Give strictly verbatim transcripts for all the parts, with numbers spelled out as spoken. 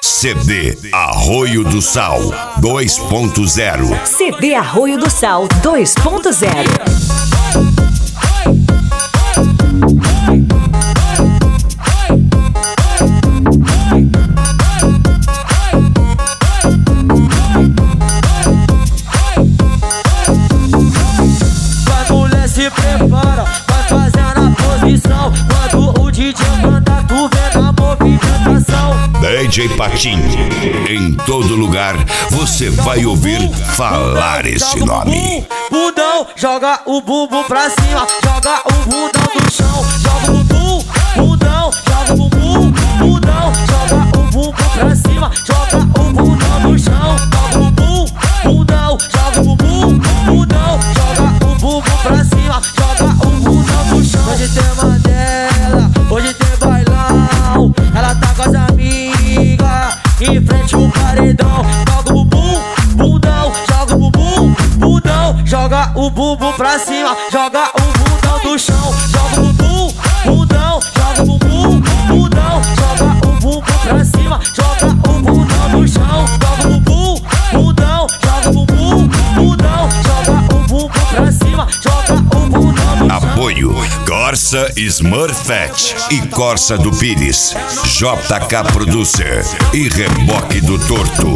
C D Arroio do Sal dois ponto zero. C D Arroio do Sal dois ponto zero. Vai, mulher, se prepara, vai fazendo a posição. Quando o D J manda, tu vê na movimentação. D J Patinho, em todo lugar você vai ouvir falar esse nome. Bundão, joga o bumbum pra cima, joga o bundão do chão, joga o bumbum, bundão, joga o bumbum, bundão, joga o bumbum pra cima, joga o bundão do chão, joga o bumbum, bundão, joga o bumbum, bundão, joga o bumbum pra cima, joga o bundão do chão. Hoje tem Mandela, hoje tem bailão, ela tá com as amigas, em frente ao paredão, joga o bumbum, bundão, joga o bumbum, bundão, joga o bumbum pra cima, joga o bundão do chão, joga o bumbum, bundão, joga o bumbum, bundão, joga o bumbum pra cima, joga o bundão do chão, joga o bumbum, bundão, joga o bumbum, bundão, joga o bumbum pra cima, joga o bundão do chão. Apoio Corsa Smurfette e Corsa do Pires, J K Producer e Reboque do Torto.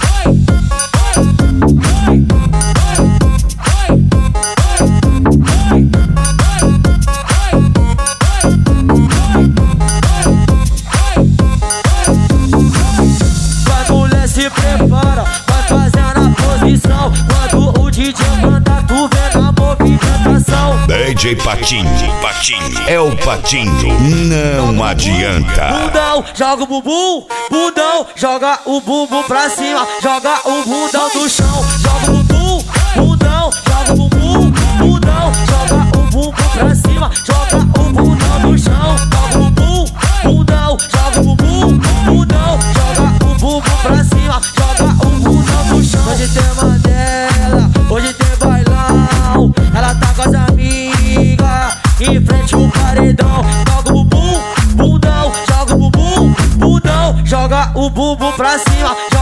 Vai, mulher, se prepara, vai fazendo a posição. Quando o D J manda, tu vê na movimentação. D J Patinho, Patinho é o Patinho, não adianta. Bundão, joga o bumbum, bundão, joga o bumbum pra cima, joga o bundão do chão, joga o bumbum, bundão, joga o bumbum, bundão, joga o bumbum pra cima, joga o bundão do chão, joga o bumbum, bundão, joga o bumbum, bundão, joga o bumbum pra cima, joga o bundão do chão. Hoje tem Mandela, hoje tem bailão, ela tá com as amigas, em frente ao paredão, joga o bumbum, bundão, joga o bumbum, bundão, joga o bumbum pra cima.